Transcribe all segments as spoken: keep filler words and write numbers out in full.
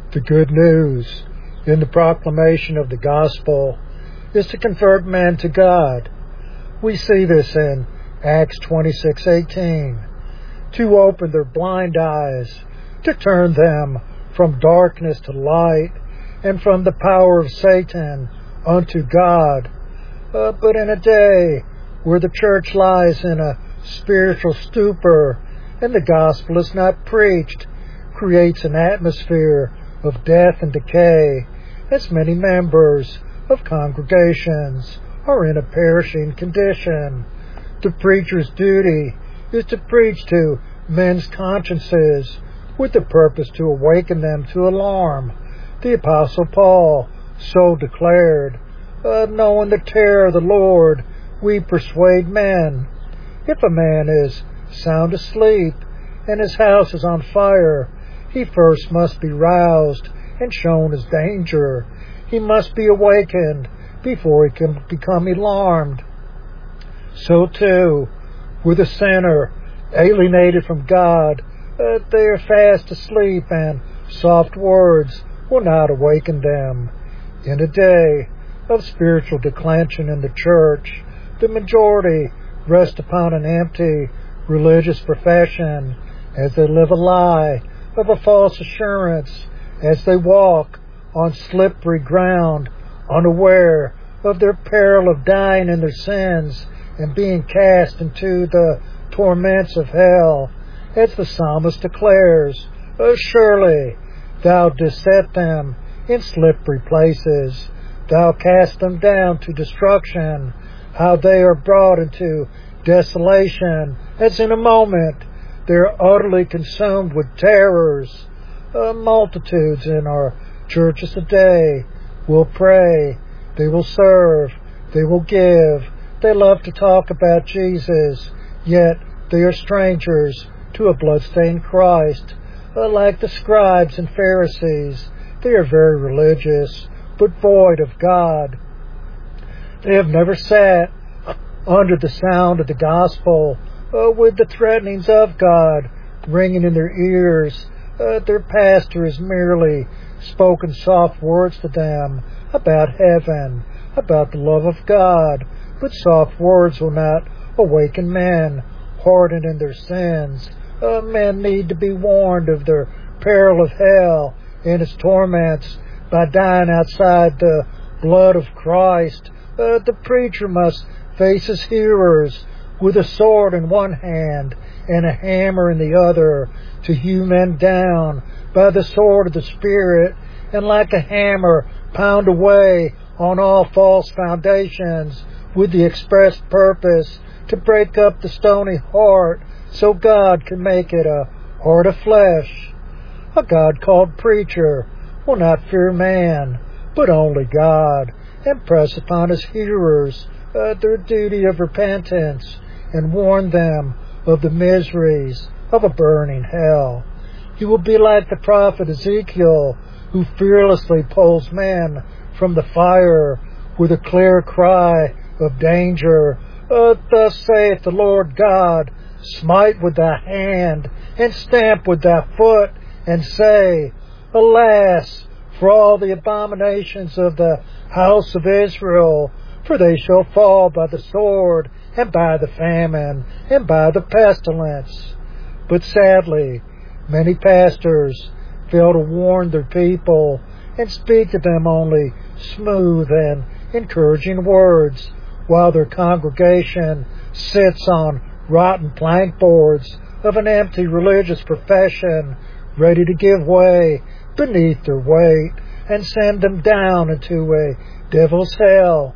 The good news in the proclamation of the gospel is to convert men to God. We see this in Acts twenty-six eighteen, to open their blind eyes, to turn them from darkness to light, and from the power of Satan unto God. Uh, but in a day where the church lies in a spiritual stupor and the gospel is not preached, creates an atmosphere of death and decay, as many members of congregations are in a perishing condition. The preacher's duty is to preach to men's consciences with the purpose to awaken them to alarm. The Apostle Paul so declared, uh, knowing the terror of the Lord, we persuade men. If a man is sound asleep and his house is on fire, he first must be roused and shown his danger. He must be awakened before he can become alarmed. So too, with a sinner alienated from God, uh, they are fast asleep, and soft words will not awaken them. In a day of spiritual declension in the church, the majority rest upon an empty religious profession as they live a lie of a false assurance, as they walk on slippery ground, unaware of their peril of dying in their sins and being cast into the torments of hell. As the psalmist declares, "Oh, surely thou didst set them in slippery places. Thou cast them down to destruction. How they are brought into desolation, as in a moment they are utterly consumed with terrors." Uh, multitudes in our churches today will pray, they will serve, they will give, they love to talk about Jesus, yet they are strangers to a bloodstained Christ. Uh, like the scribes and Pharisees, they are very religious, but void of God. They have never sat under the sound of the gospel, uh, with the threatenings of God ringing in their ears. Uh, their pastor has merely spoken soft words to them about heaven, about the love of God, but soft words will not awaken men hardened in their sins. Uh, men need to be warned of their peril of hell and its torments by dying outside the blood of Christ. Uh, the preacher must face his hearers with a sword in one hand and a hammer in the other, to hew men down by the sword of the Spirit, and like a hammer pound away on all false foundations, with the express purpose to break up the stony heart, so God can make it a heart of flesh. A God-called preacher will not fear man, but only God, and press upon his hearers uh, their duty of repentance, and warn them of the miseries of a burning hell. He will be like the prophet Ezekiel, who fearlessly pulls men from the fire with a clear cry of danger. Uh, Thus saith the Lord God, smite with thy hand, and stamp with thy foot, and say, Alas, for all the abominations of the house of Israel, for they shall fall by the sword, and by the famine, and by the pestilence. But sadly, many pastors fail to warn their people, and speak to them only smooth and encouraging words, while their congregation sits on rotten plank boards of an empty religious profession, ready to give way beneath their weight, and send them down into a devil's hell.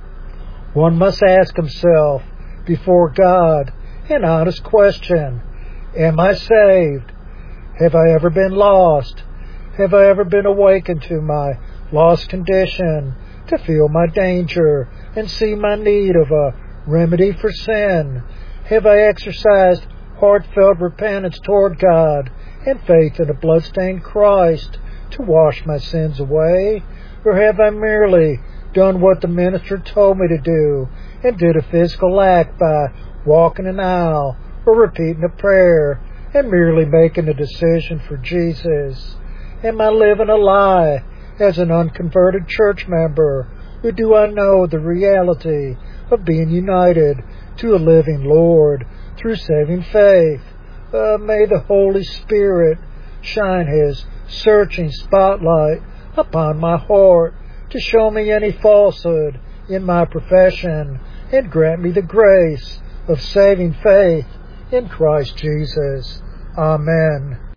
One must ask himself before God an honest question. Am I saved? Have I ever been lost? Have I ever been awakened to my lost condition, to feel my danger and see my need of a remedy for sin? Have I exercised heartfelt repentance toward God and faith in a bloodstained Christ to wash my sins away? Or have I merely done what the minister told me to do and did a physical act by walking an aisle or repeating a prayer and merely making a decision for Jesus? Am I living a lie as an unconverted church member? Or do I know the reality of being united to a living Lord through saving faith? Uh, may the Holy Spirit shine His searching spotlight upon my heart to show me any falsehood in my profession and grant me the grace of saving faith in Christ Jesus. Amen.